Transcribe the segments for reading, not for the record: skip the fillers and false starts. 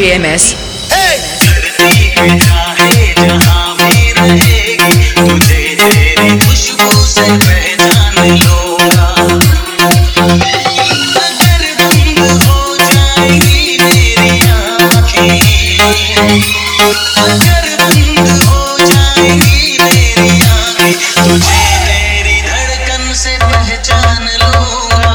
DJMS धरती पे चाहे जहाँ भी रहेगी, तुझे तेरी खुशबू से पहचान लूंगा। अगर बंद हो जाएगी मेरी आँखें, अगर बंद हो जाएगी मेरी आँखें, तुझे मेरी धड़कन से पहचान लूंगा।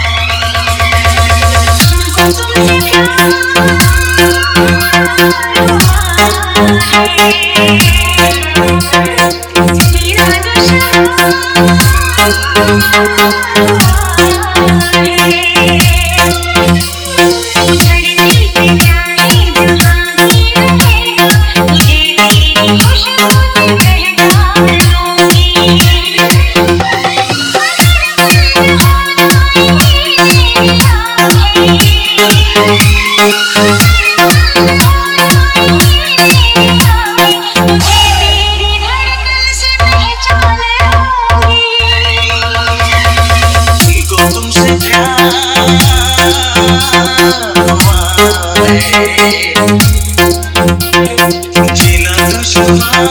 तुमसे प्यार जीना दुश्वार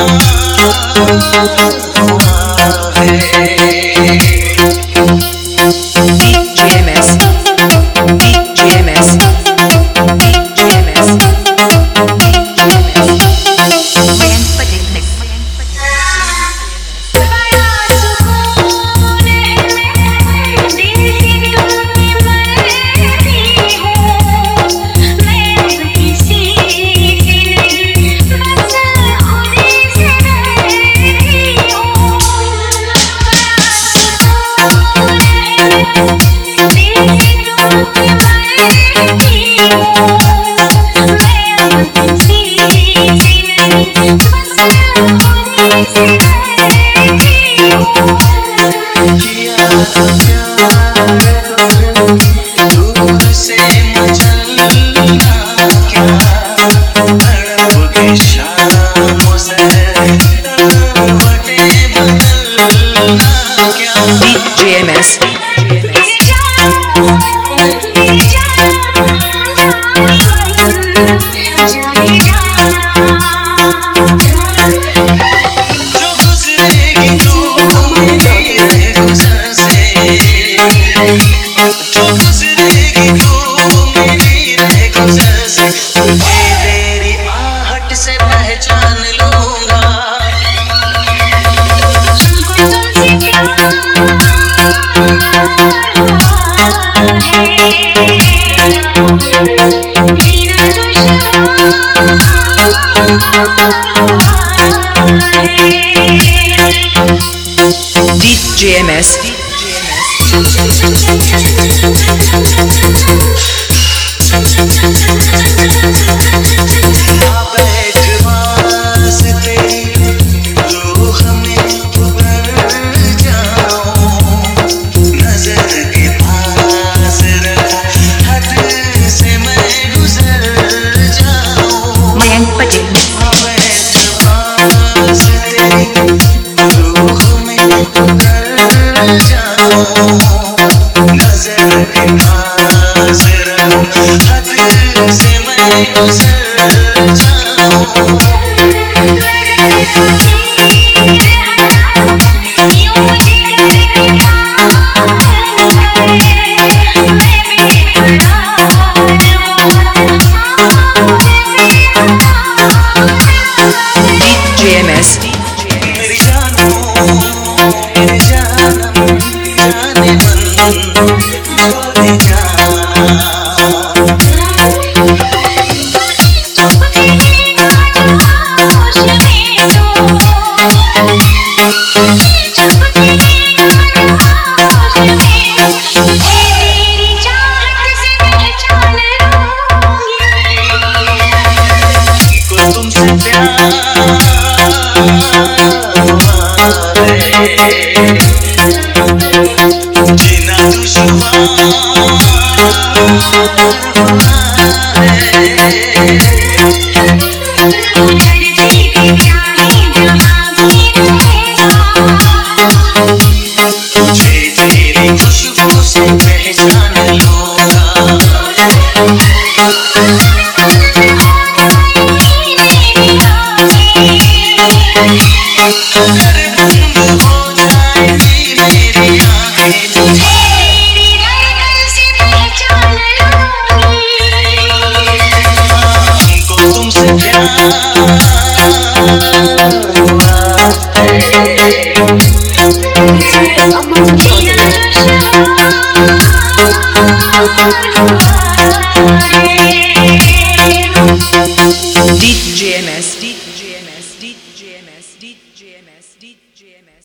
है। DJMS DJMS DJMS दूर से मचलना क्या, तड़प के शामों से करवटें बदलना क्या। DJMS जो गुजरेगी तू मेरे गुजर से, जो गुजरेगी तू मेरी गुजर से, तुझे तेरी आहट से पहचान लूंगा। DJMS बैठ पास तेरी रूह में उतर जाऊं, नजर के पास रखा हद से मैं गुजर जाऊं। Mayan Patik बैठ पास तेरी रूह में उतर जाऊं, नजर के पास रखा हद से मैं गुजर जाऊं। DJMS मेरी जानू मेरी जानम जाने मन छोड़े जाना। तुमसे प्यार जीना दुश्वार तुझे तेरी खुशबू से पहचान लूंगा। अगर बंद हो जाएगी मेरी आँखें तुझे तेरी धड़कन से पहचान लूंगी। हमको तुमसे प्यार हुआ है। जिया जो DJMS, DJMS, DJMS, DJMS, DJMS.